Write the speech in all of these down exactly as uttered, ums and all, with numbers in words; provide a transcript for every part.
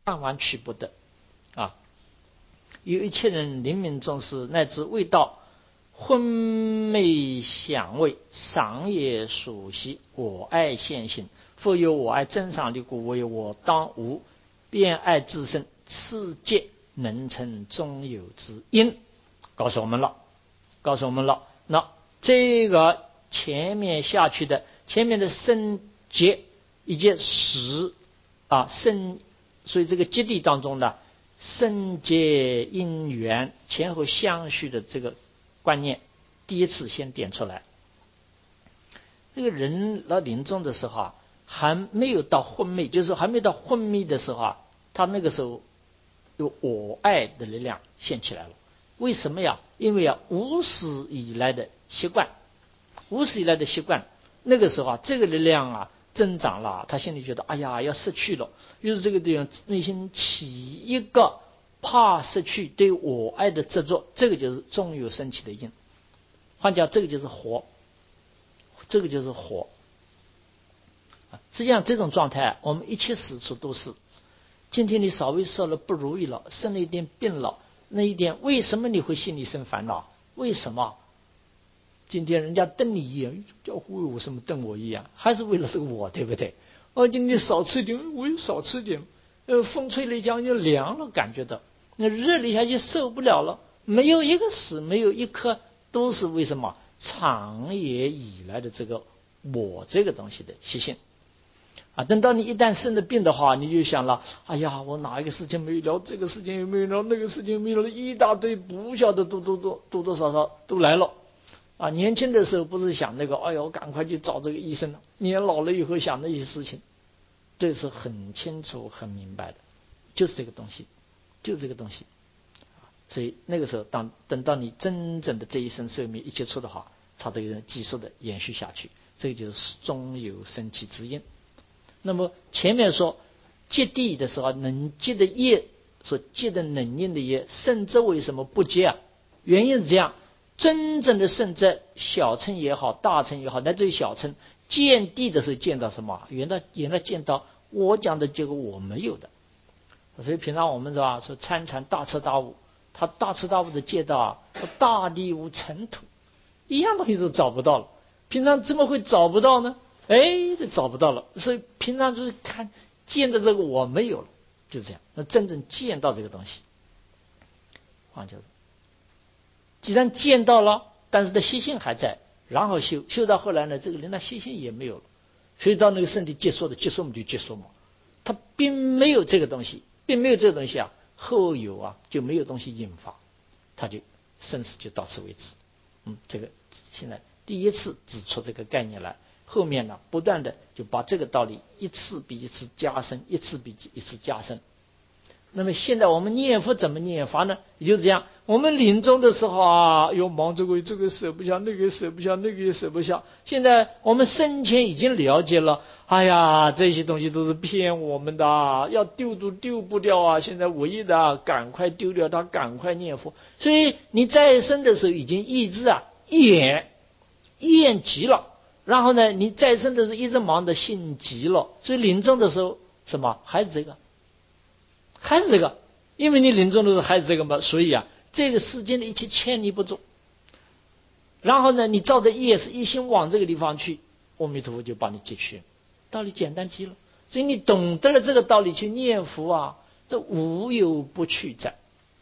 万万去不得啊！有一切人灵敏重视，乃至味道昏昧香味，赏也属悉，我爱现行。复有我爱真上的故，为我当无便爱自身，此界能成中有之因。告诉我们了，告诉我们了。那这个前面下去的，前面的生劫以及时啊生，所以这个基地当中呢，生劫因缘前后相续的这个观念，第一次先点出来。这个人到临终的时候啊，还没有到昏昧，就是还没到昏迷的时候啊，他那个时候有我爱的力量现起来了。为什么呀？因为啊，无始以来的习惯，无始以来的习惯，那个时候啊，这个力量啊增长了，他心里觉得哎呀要失去了，于是这个地方内心起一个怕失去对我爱的执着，这个就是终有升起的因。换讲，这个就是活，这个就是活。实际上这种状态，我们一切死处都是。今天你稍微受了不如意了，生了一点病了，那一点为什么你会心里生烦恼？为什么？今天人家瞪你一眼，叫为我什么瞪我一眼？还是为了这个我，对不对？哦，今天少吃点，我也少吃点。呃，风吹了一下就凉了，感觉到那热了一下就受不了了。没有一个死，没有一颗都是为什么？长野以来的这个我这个东西的习性。啊，等到你一旦生了病的话，你就想了，哎呀，我哪一个事情没有聊，这个事情有没有聊，那个事情有没有聊，一大堆不晓得多多多多多少少都来了。啊，年轻的时候不是想那个，哎呦，赶快去找这个医生了。年老了以后想那些事情，这是很清楚、很明白的，就是这个东西，就是这个东西。所以那个时候，当等到你真正的这一生寿命一结束的话，它这个继续的延续下去，这就是终有生起之因。那么前面说结地的时候，能结的业所结的能因的业，圣者为什么不结啊？原因是这样，真正的圣者，小乘也好，大乘也好，乃至于小乘见地的时候见到什么？原来原来见到我讲的结果我没有的。所以平常我们是吧，说参禅大彻大悟，他大彻大悟的见到啊，大地无尘土，一样东西都找不到了。平常怎么会找不到呢？哎，这找不到了。所以平常就是看见的这个我没有了，就这样。那真正见到这个东西，啊，就是既然见到了，但是的习性还在，然后修修到后来呢，这个人的习性也没有了，所以到那个身体结束的结束嘛就结束嘛，他并没有这个东西，并没有这个东西啊，后有啊就没有东西引发，他就生死就到此为止。嗯，这个现在第一次指出这个概念来，后面呢不断的就把这个道理一次比一次加深，一次比一次加深。那么现在我们念佛怎么念法呢？也就是这样，我们临终的时候啊，又忙这个这个舍不下，那个舍不下，那个也舍不下。现在我们生前已经了解了，哎呀，这些东西都是骗我们的，要丢都丢不掉啊！现在唯一的啊，赶快丢掉它，赶快念佛。所以你在生的时候已经意志啊厌厌极了，然后呢，你在生的时候一直忙得心急了，所以临终的时候什么还是这个。还是这个，因为你临终的时候还是这个嘛，所以啊，这个世间的一切牵你不住。然后呢，你造的业是一心往这个地方去，阿弥陀佛就帮你解决，道理简单极了。所以你懂得了这个道理去念佛啊，这无有不去在。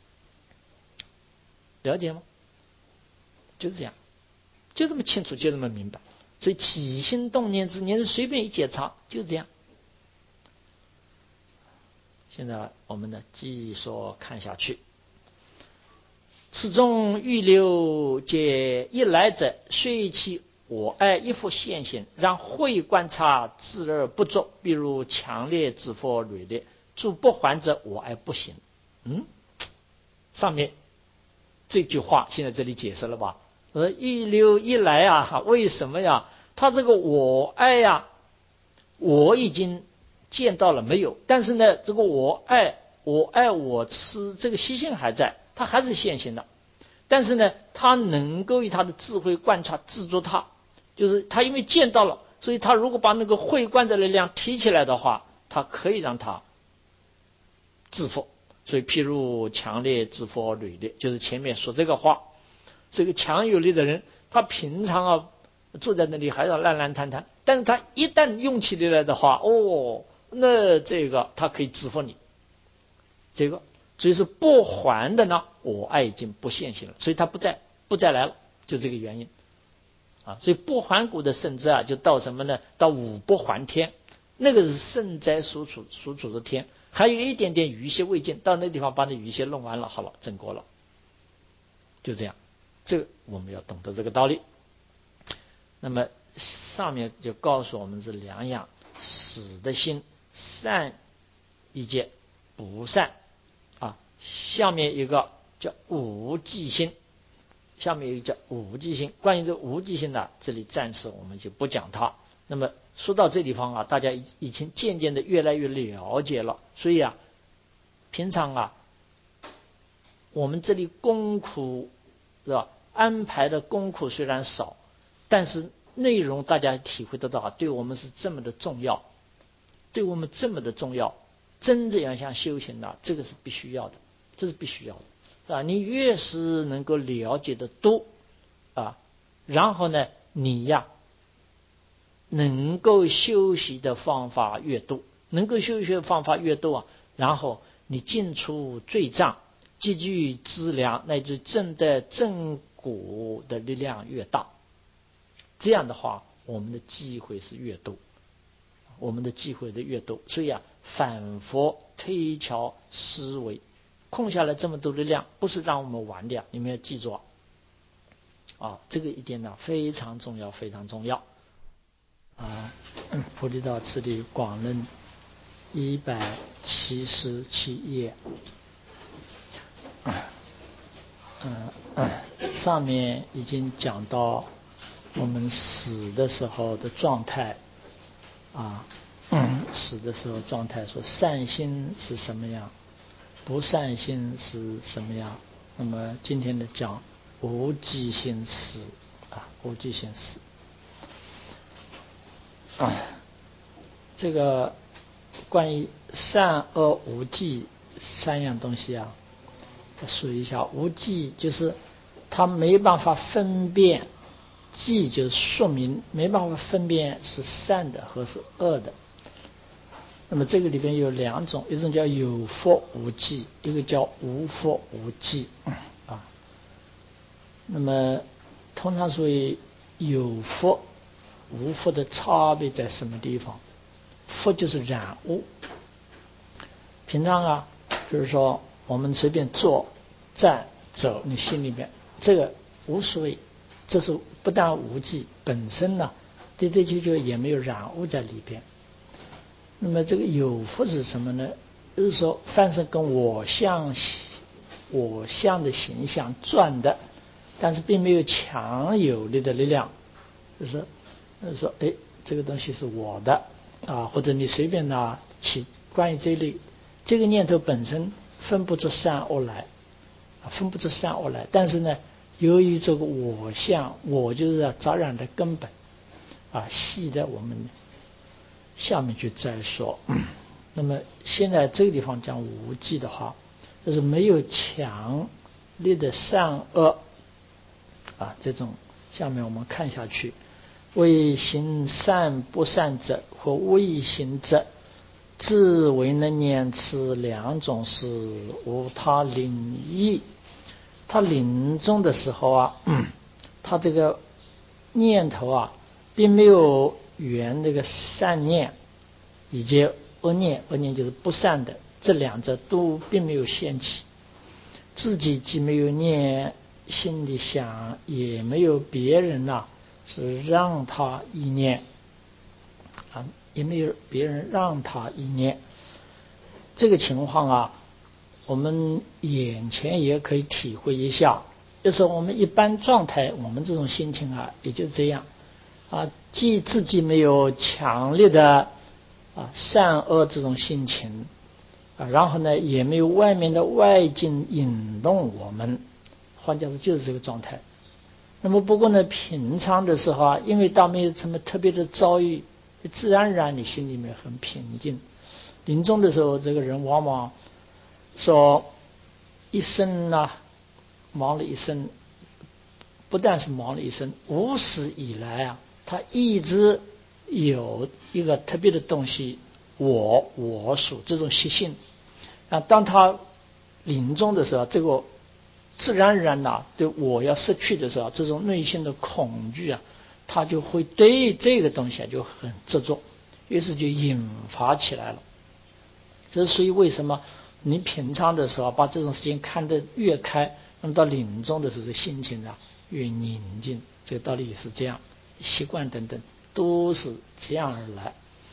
了解吗？就是这样，就这么清楚，就这么明白。所以起心动念之念是随便一解查，就这样。现在我们呢继续看下去。此中欲流皆一来者，虽其我爱一复现行，然会观察自而不作，比如强烈之佛锐烈，诸不还者我爱不行。嗯，上面这句话现在这里解释了吧？呃，一流一来啊，为什么呀？他这个我爱呀，我已经见到了没有？但是呢，这个我爱我爱我吃这个习性还在，它还是现行的。但是呢，他能够以他的智慧观察制作它，就是他因为见到了，所以他如果把那个慧观的力量提起来的话，他可以让他自负。所以譬如强烈自负履烈，就是前面说这个话，这个强有力的人，他平常啊坐在那里还要烂烂摊摊，但是他一旦用起来的话，哦，那这个他可以自负你。这个所以是不还的呢，我爱已经不现行了，所以他不再不再来了，就这个原因啊。所以不还谷的圣者啊，就到什么呢？到五不还天，那个是圣灾所处所处的天，还有一点点余邪未尽，到那地方把那余邪弄完了，好了，正果了，就这样。这个我们要懂得这个道理。那么上面就告诉我们是两样：死的心，善一界，不善啊。下面一个叫无记心，下面一个叫无记心。关于这无记心呢，这里暂时我们就不讲它。那么说到这地方啊，大家已经渐渐的越来越了解了。所以啊，平常啊，我们这里功课是吧？安排的功课虽然少，但是内容大家体会得到，对我们是这么的重要，对我们这么的重要。真正要想修行的，这个是必须要的，这是必须要的，是吧？你越是能够了解的多啊，然后呢，你呀能够修习的方法越多，能够修习的方法越多啊，然后你进出罪障、积聚资粮乃至正的正果的力量越大，这样的话，我们的机会是越多，我们的机会的越多。所以啊，反复推敲思维，空下来这么多力量，不是让我们玩的，你们要记住啊，这个一点呢非常重要，非常重要啊。菩提道次第广论一百七十七页，嗯嗯，上面已经讲到我们死的时候的状态啊，嗯，死的时候状态，说善心是什么样，不善心是什么样。那么今天的讲无记心死啊，无记心死啊，这个关于善恶无记三样东西啊，数一下。无记就是他没办法分辨，记就是说明没办法分辨是善的和是恶的。那么这个里边有两种，一种叫有福无记，一个叫无福无记啊。那么通常所谓有福无福的差别在什么地方？福就是染污。平常啊，就是说我们随便坐站走，你心里面这个无所谓，这是不但无记，本身呢的的确确也没有染污在里边。那么这个有福是什么呢？就是说凡是跟我相我相的形象转的，但是并没有强有力的力量，就是说说哎，这个东西是我的啊，或者你随便拿起关于这一类，这个念头本身分不出善恶来啊，分不出善恶来。但是呢，由于这个我相，我就是杂染的根本啊，系的我们下面去再说。那么现在这个地方讲无记的话，就是没有强烈的善恶啊，这种下面我们看下去，为行善不善者或未行者，自为能念此两种是无他领意。他临终的时候啊，他这个念头啊，并没有缘这个善念以及恶念，恶念就是不善的，这两者都并没有现起。自己既没有念，心里想，也没有别人呐、啊，是让他一念啊，也没有别人让他一念。这个情况啊，我们眼前也可以体会一下。就是我们一般状态，我们这种心情啊，也就这样啊，既自己没有强烈的啊善恶这种心情啊，然后呢，也没有外面的外境引动我们，换句话说就是这个状态。那么不过呢，平常的时候啊，因为倒没有什么特别的遭遇，自然而然你心里面很平静。临终的时候，这个人往往说一生呢、啊、忙了一生，不但是忙了一生，无始以来啊，他一直有一个特别的东西，我我属这种习性啊。当他临终的时候，这个自然而然呐、啊，对我要失去的时候，这种内心的恐惧啊，他就会对这个东西啊就很执着，于是就引发起来了。这是所以为什么你平常的时候把这种事情看得越开，那么到临终的时候心情啊越宁静，这个道理也是这样，习惯等等都是这样而来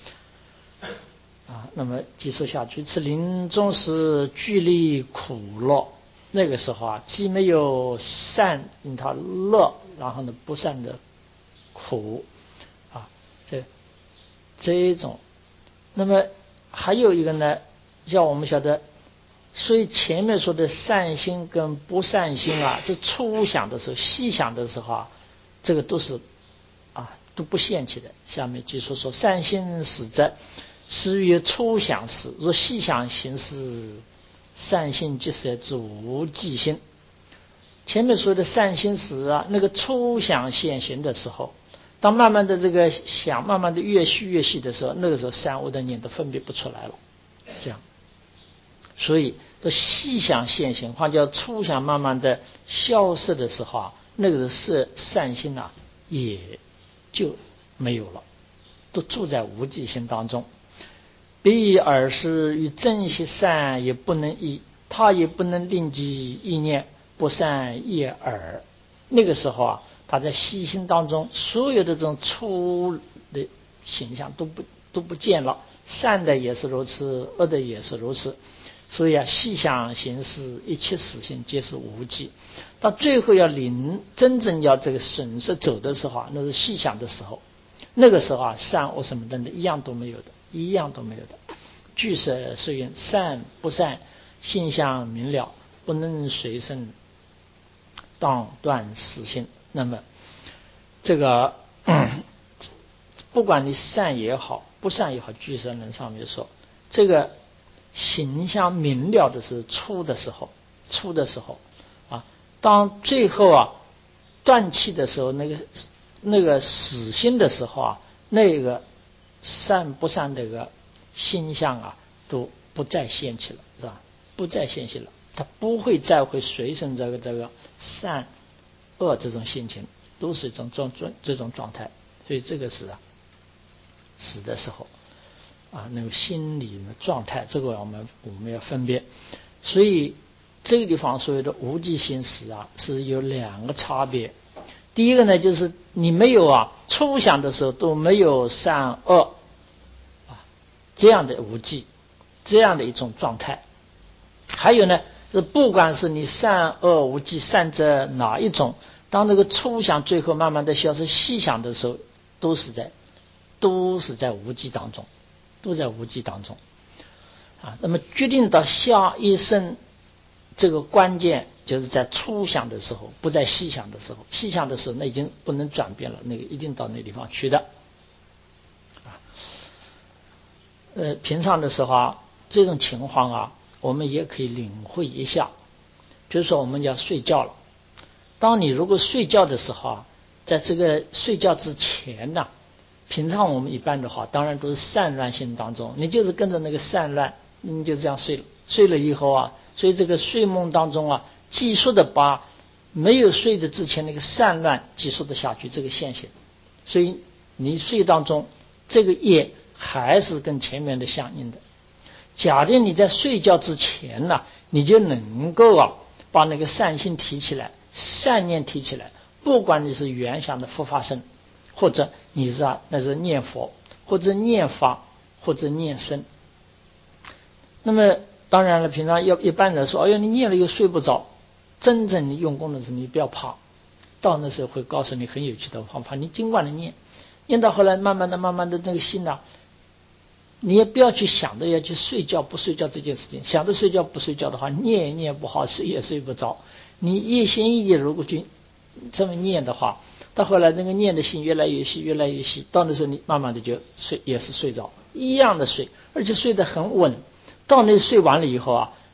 啊。那么继续下去，此临终时距离苦乐，那个时候啊，既没有善令他乐，然后呢不善的苦啊，这这种。那么还有一个呢，要我们晓得，所以前面说的善心跟不善心啊，这初想的时候、细想的时候啊，这个都是啊都不现起的。下面就说说善心始者，始于初想时；若细想行事，善心即是指无记心。前面说的善心时啊，那个初想现行的时候，当慢慢的这个想，慢慢的越细越细的时候，那个时候善恶的念都分别不出来了。这样，所以这细想现行，或者初想慢慢的消失的时候啊，那个是善心啊，也就没有了，都住在无记心当中。彼尔时与正习善也不能依，他也不能令其意念不善业耳。那个时候啊，他在细心当中，所有的这种粗的形象都不都不见了，善的也是如此，恶的也是如此。所以啊，细想行识，一切死性皆是无记。到最后要临真正要这个损失走的时候啊，那是细想的时候，那个时候啊，善恶什么等等一样都没有的，一样都没有的。俱舍是云：善不善，性相明了，不能随身，当断死心。那么这个不管你善也好，不善也好，俱舍论上面说，这个形象明了的是初的时候，初的时候啊，当最后啊断气的时候，那个那个死心的时候啊，那个善不善这个心象啊，都不再现起了，是吧？不再现起了，他不会再会随身这个这个善恶这种心情，都是一种状这种状态。所以这个是啊，死的时候啊，那个心理的状态，这个我们我们要分别。所以这个地方所谓的无记心死啊，是有两个差别。第一个呢，就是你没有啊初想的时候都没有善恶啊这样的无记，这样的一种状态。还有呢，是不管是你善恶无记，善者哪一种，当这个初想最后慢慢的消失，细想的时候，都是在都是在无记当中，都在无记当中啊。那么决定到下一生这个关键，就是在初想的时候，不在细想的时候。细想的时候，那已经不能转变了，那个一定到那地方去的啊。呃，平常的时候啊，这种情况啊，我们也可以领会一下。比如说，我们要睡觉了，当你如果睡觉的时候啊，在这个睡觉之前呢、啊，平常我们一般的话，当然都是散乱心当中，你就是跟着那个散乱，你就这样睡了。睡了以后啊，所以这个睡梦当中啊，继续的把没有睡的之前那个散乱继续的下去，这个现象。所以你睡当中这个业还是跟前面的相应的。假定你在睡觉之前呢、啊，你就能够啊把那个善心提起来，善念提起来，不管你是原想的佛法僧，或者你是啊那是念佛，或者念法，或者念僧。那么当然了，平常要一般人说，哎呦，你念了又睡不着。真正你用功的时候，你不要怕，到那时候会告诉你很有趣的方法。你尽管的念，念到后来，慢慢的、慢慢的，那个心呐、啊，你也不要去想着要去睡觉不睡觉这件事情。想着睡觉不睡觉的话，念也念不好，睡也睡不着。你一心一意如果去这么念的话，到后来那个念的心越来越细，越来越细，到那时候你慢慢的就睡，也是睡着，一样的睡，而且睡得很稳。到那睡完了以后啊，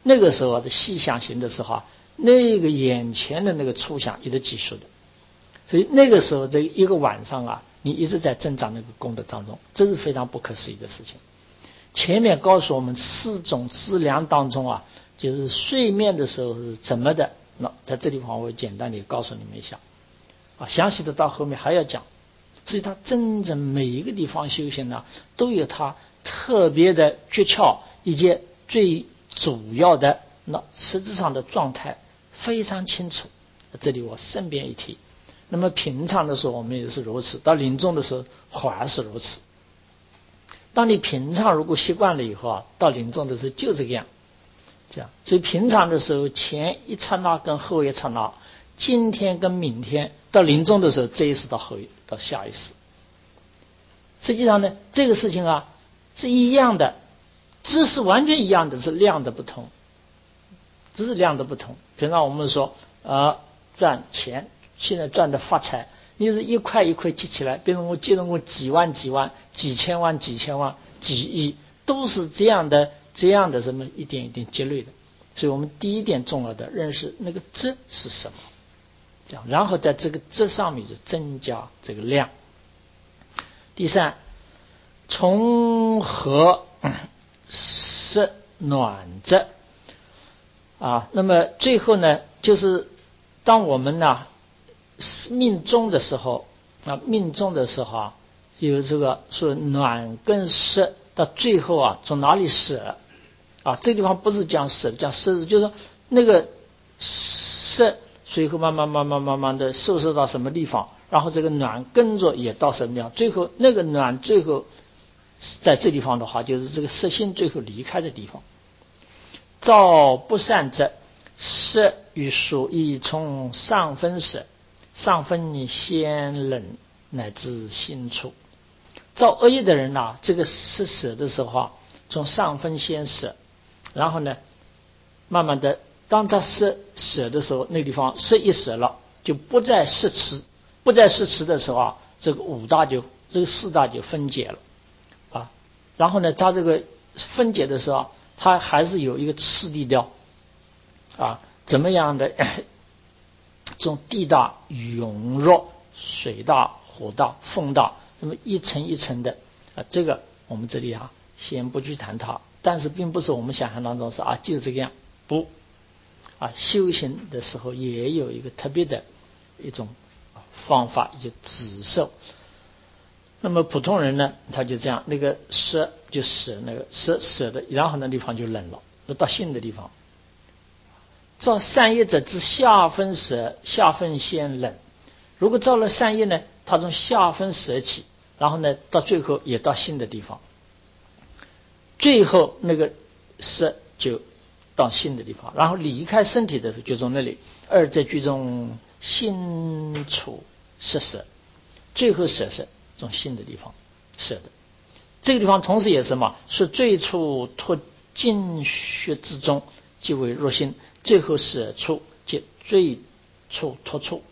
那个时候的细想行的时候啊，那个眼前的那个触想一直记述的，所以那个时候这一个晚上啊，你一直在增长那个功德当中，这是非常不可思议的事情。前面告诉我们四种资粮当中啊，就是睡眠的时候是怎么的，那在这地方我简单的告诉你们一下啊，详细的到后面还要讲。所以他真正每一个地方修行呢，都有他特别的诀窍，以及最主要的那实质上的状态非常清楚。这里我顺便一提，那么平常的时候我们也是如此，到临终的时候还是如此。当你平常如果习惯了以后啊，到临终的时候就这个样，这样。所以平常的时候前一刹那跟后一刹那，今天跟明天，到临终的时候这一世到后到下一世。实际上呢，这个事情啊是一样的，知识完全一样的，是量的不同，只是量的不同。平常我们说呃赚钱，现在赚的发财，你是一块一块积起来，比如我记得我几万几万、几千万几千万、几亿，都是这样的这样的什么一点一点积累的。所以我们第一点重要的认识那个质是什么，这样，然后在这个质上面就增加这个量。第三，从和湿暖质啊，那么最后呢，就是当我们呢命中的时候啊，命中的时候啊，有这个说暖跟湿，到最后啊，从哪里舍啊？这个地方不是讲舍，讲舍，就是说那个舍，最后慢慢慢慢慢慢的收拾到什么地方，然后这个暖跟着也到什么地方，最后那个暖最后在这地方的话，就是这个色心最后离开的地方。照不善者，色与属意从上分舍，上分先冷乃至心处。造恶业的人呐、啊，这个是舍的时候啊，从上分先舍，然后呢，慢慢的，当他舍舍的时候，那个地方舍一舍了，就不再摄持，不再摄持的时候啊，这个五大就这个四大就分解了啊。然后呢，他这个分解的时候，他还是有一个次第调啊，怎么样的？这种地大、涌弱、水大、火大、风大，这么一层一层的啊，这个我们这里啊先不去谈它，但是并不是我们想象当中是啊就这个样，不啊，修行的时候也有一个特别的一种方法，就止受。那么普通人呢，他就这样，那个舍就舍那个舍舍的，然后那地方就冷了，那到新的地方。造善业者之下分舍，下分先冷。如果造了善业呢，他从下分舍起，然后呢，到最后也到新的地方，最后那个舍就到新的地方，然后离开身体的时候就从那里。二在居中心处舍舍，最后舍舍从新的地方舍的。这个地方同时也是什么？是最初脱尽血之中，即为入心，最后舍处即最初脱处。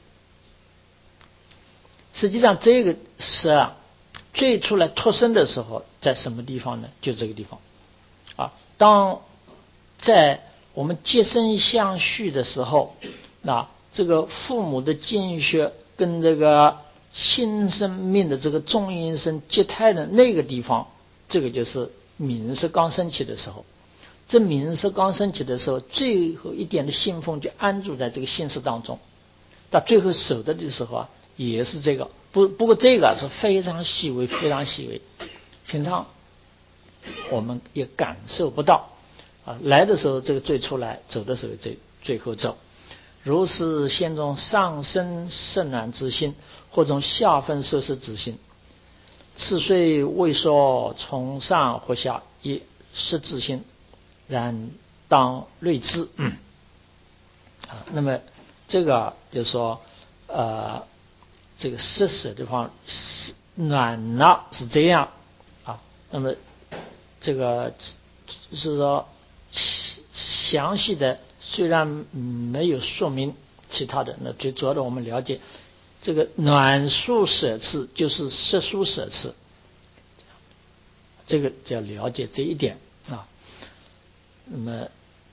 实际上这个舍啊，最初来脱身的时候在什么地方呢？就这个地方啊。当在我们接生相续的时候，那这个父母的精血跟这个新生命的这个中阴身结胎的那个地方，这个就是冥识刚升起的时候。这冥识刚升起的时候，最后一点的信奉就安住在这个心识当中。到最后守的的时候啊，也是这个。不不过这个是非常细微，非常细微，平常我们也感受不到啊。来的时候这个最初来，走的时候最最后走。如是先从上升圣暖之心，或从下分摄施之心，次虽未说从上或下亦是之心，然当锐之。嗯啊，那么这个就是说，呃，这个摄舍的地方暖了是这样啊。那么这个是说详细的虽然没有说明其他的，那最主要的我们了解这个暖数舍次就是摄数舍次，这个就要了解这一点啊。那么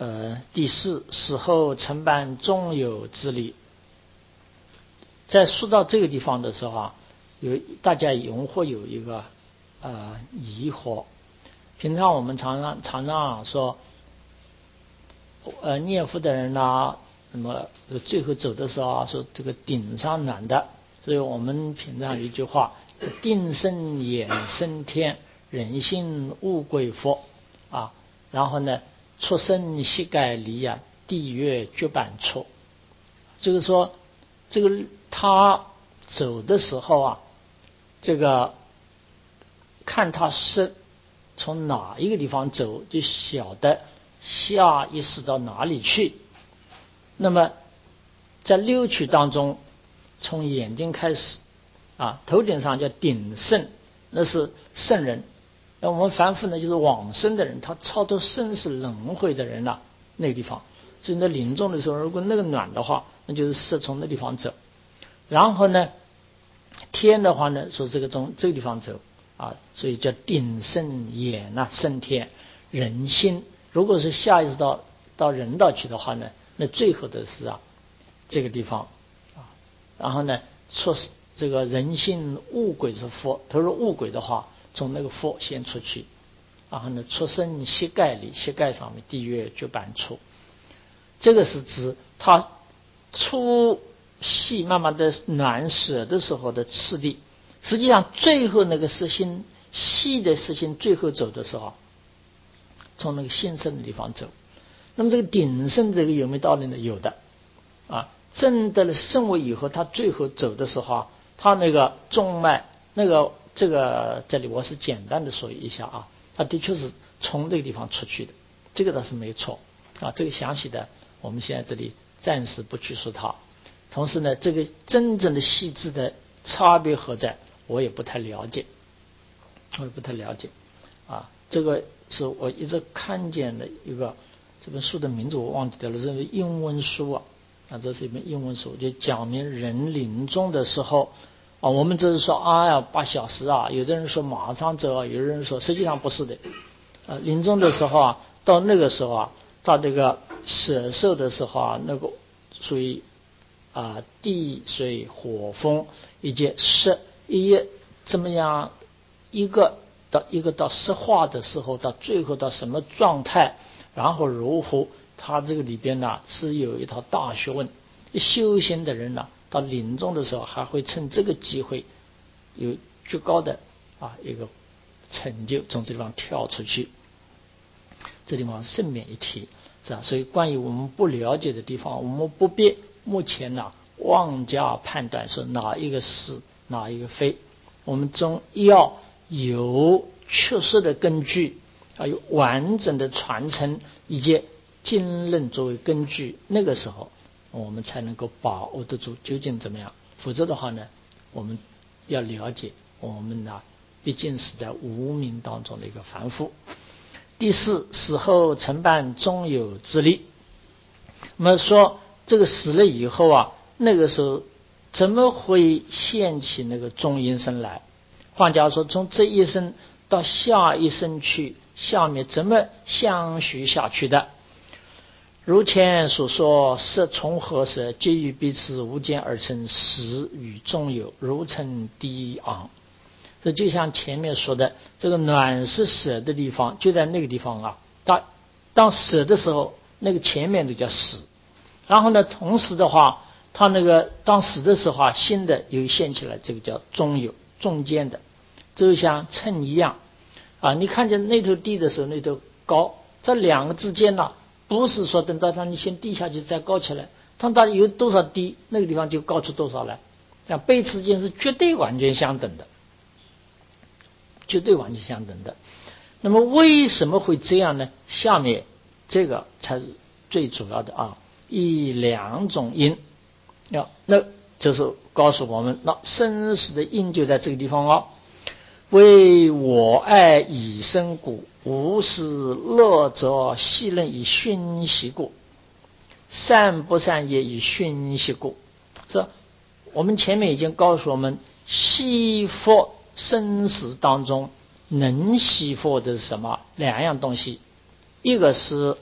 呃，第四，死后承办中有之礼。在说到这个地方的时候啊，有大家永会有一个呃疑惑。平常我们常常常常说，呃，念佛的人呐，那么最后走的时候啊，说这个顶上暖的，所以我们平常有一句话：定生眼升天，人心物归佛啊。然后呢，出生膝盖离啊，地月脚板处。这个说，这个他走的时候啊，这个看他是从哪一个地方走，就晓得下意识到哪里去。那么在六趣当中，从眼睛开始啊，头顶上叫顶圣，那是圣人。那我们凡夫呢，就是往生的人，他超脱生死轮回的人了、啊，那个地方。所以那临终的时候，如果那个暖的话，那就是是从那地方走。然后呢，天的话呢，说这个从这个地方走啊，所以叫顶圣眼呐、啊，升天。人心如果是下意识到到人道去的话呢，那最后的是啊这个地方啊。然后呢，说是这个人心物鬼是佛，他说物鬼的话，从那个佛先出去，然后呢，出生膝盖里，膝盖上面地月脚板处。这个是指他粗细慢慢的暖舍的时候的次第。实际上最后那个实心细的实心最后走的时候，从那个心圣的地方走。那么这个顶圣这个有没有道理呢？有的啊，证得了圣位以后，他最后走的时候啊，他那个中脉那个这个这里我是简单的说一下啊，他的确是从这个地方出去的，这个倒是没错啊。这个详细的我们现在这里暂时不去说它。同时呢，这个真正的细致的差别何在，我也不太了解，我也不太了解啊。这个是我一直看见的一个这本书的名字我忘记掉了，这是英文书啊，啊，这是一本英文书，就讲明人临终的时候啊，我们只是说啊呀八小时啊，有的人说马上走啊，有的人说实际上不是的，啊，临终的时候啊，到那个时候啊，到这个舍寿的时候啊，那个属于啊地水火风以及湿一怎么样一个到一个到湿化的时候，到最后到什么状态，然后如何，他这个里边呢是有一套大学问。修行的人呢，到临终的时候还会趁这个机会有最高的啊一个成就，从这地方跳出去。这地方顺便一提，是吧？所以关于我们不了解的地方，我们不必目前呢妄加判断说哪一个是哪一个非，我们总要有确实的根据，还有完整的传承以及经论作为根据，那个时候我们才能够把握得住究竟怎么样。否则的话呢，我们要了解我们呢毕竟是在无明当中的一个凡夫。第四，死后承办中有之力。我们说这个死了以后啊，那个时候怎么会现起那个中阴身来？换句话说，从这一生到下一生去，下面怎么相续下去的？如前所说，色从何色，皆于彼此无间而成，死与中有，如称低昂。这就像前面说的，这个暖是舍的地方，就在那个地方啊。当当舍的时候，那个前面的叫死，然后呢，同时的话，他那个当死的时候啊，新的又现起来，这个叫中有，中间的，就像称一样啊。你看见那头低的时候，那头高，这两个之间呢，不是说等到它你先低下去再高起来，它到底有多少低，那个地方就高出多少来。像辈之间是绝对完全相等的。绝对完全相等的。那么为什么会这样呢？下面这个才是最主要的啊，以两种因，要那这是告诉我们，那生死的因就在这个地方啊。为我爱以生故，无事乐则细论以熏习故，善不善也以熏习故。这我们前面已经告诉我们，西佛生死当中能吸附的是什么？两样东西，一个是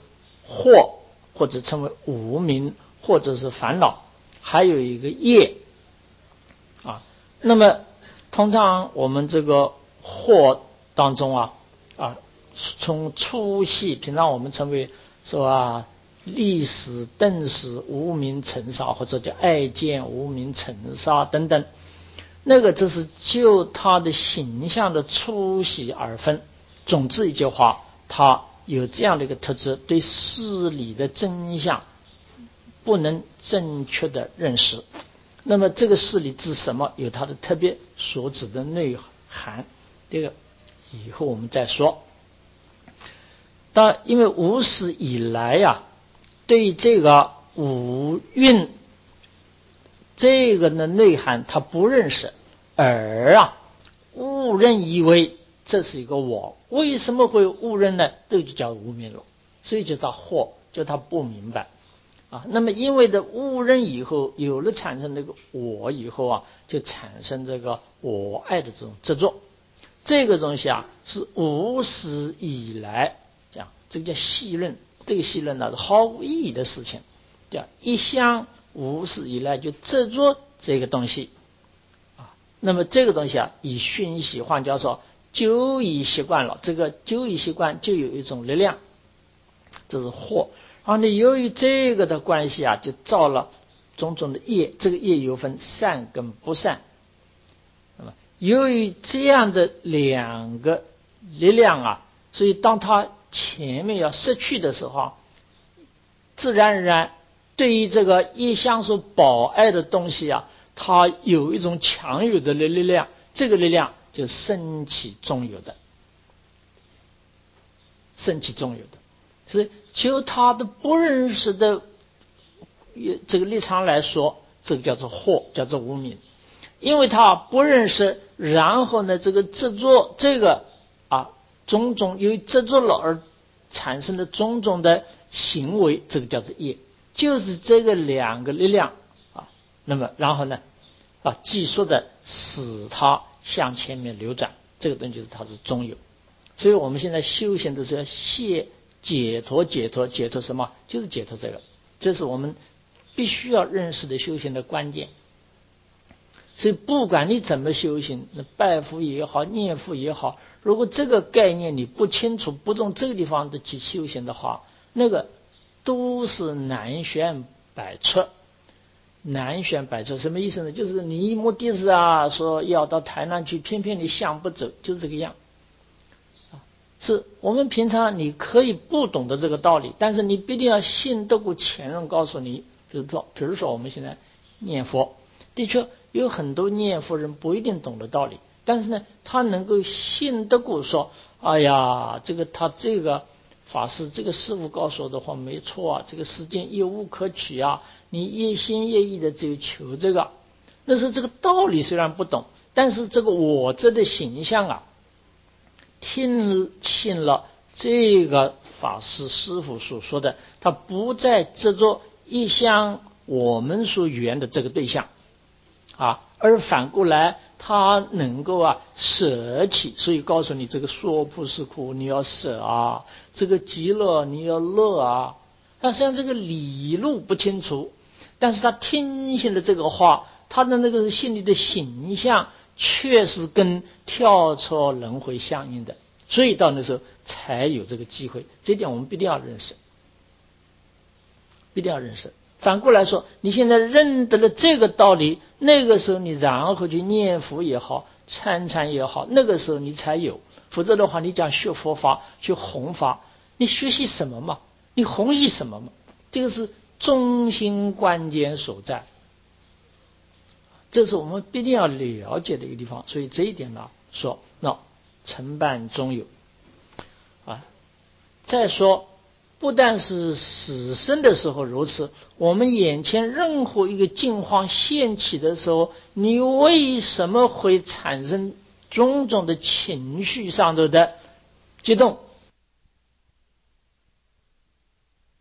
惑，或者称为无明，或者是烦恼，还有一个业啊。那么通常我们这个惑当中啊啊，从粗细，平常我们称为说啊历史、邓史、无明尘沙，或者叫爱见、无明尘沙等等，那个这是就它的形象的粗细而分。总之一句话，它有这样的一个特质，对事理的真相不能正确的认识。那么这个事理指什么，有它的特别所指的内涵，这个以后我们再说。但因为无始以来呀、啊，对这个五蕴这个的内涵他不认识，而啊误认以为这是一个我。为什么会误认呢？这就叫无明了，所以就叫惑，就他不明白啊。那么因为的误认以后，有了产生这个我以后啊，就产生这个我爱的这种执着。这个东西啊是无始以来讲，这个叫细论。这个细论呢是毫无意义的事情，叫一向无始以来就执着这个东西啊。那么这个东西啊，以熏习，换句话说，久已习惯了，这个久已习惯就有一种力量，这是惑。然后呢，由于这个的关系啊，就造了种种的业。这个业有分善跟不善。那么由于这样的两个力量啊，所以当他前面要失去的时候，自然而然对于这个一向所保爱的东西啊，它有一种强有的力量，这个力量就升起中有的，升起中有的。所以就他的不认识的这个立场来说，这个叫做惑，叫做无明。因为他不认识，然后呢这个执着，这个啊种种由于执着了而产生的种种的行为，这个叫做业。就是这个两个力量啊，那么然后呢啊继续的使它向前面流转，这个东西就是它是中有。所以我们现在修行的时候，解解脱解脱解脱什么？就是解脱这个，这是我们必须要认识的修行的关键。所以不管你怎么修行，那拜佛也好，念佛也好，如果这个概念你不清楚，不从这个地方的去修行的话，那个都是难选百出。难选百出什么意思呢？就是你目的是啊，说要到台南去，偏偏你想不走，就是这个样。是我们平常你可以不懂得这个道理，但是你必定要信得过前人告诉你。比如说，比如说我们现在念佛，的确有很多念佛人不一定懂得道理，但是呢，他能够信得过说，哎呀，这个他这个法师这个师父告诉我的话没错啊，这个世间一无可取啊，你一心一意的只有求这个。那时候这个道理虽然不懂，但是这个我这的形象啊，听信了这个法师师父所说的，他不再执着一向我们所缘的这个对象啊，而反过来他能够啊舍弃。所以告诉你，这个说不是苦你要舍啊，这个极乐你要乐啊。但实际上这个理路不清楚，但是他听信了这个话，他的那个心里的形象确实跟跳脱轮回相应的，所以到那时候才有这个机会。这一点我们必定要认识，必定要认识。反过来说，你现在认得了这个道理，那个时候你然后去念佛也好，参禅也好，那个时候你才有。否则的话，你讲学佛法去弘法，你学习什么嘛？你弘习什么嘛？这个是中心关键所在，这是我们必定要了解的一个地方。所以这一点呢，说那承办中有啊。再说，不但是死生的时候如此，我们眼前任何一个境况现起的时候，你为什么会产生种种的情绪上头的激动？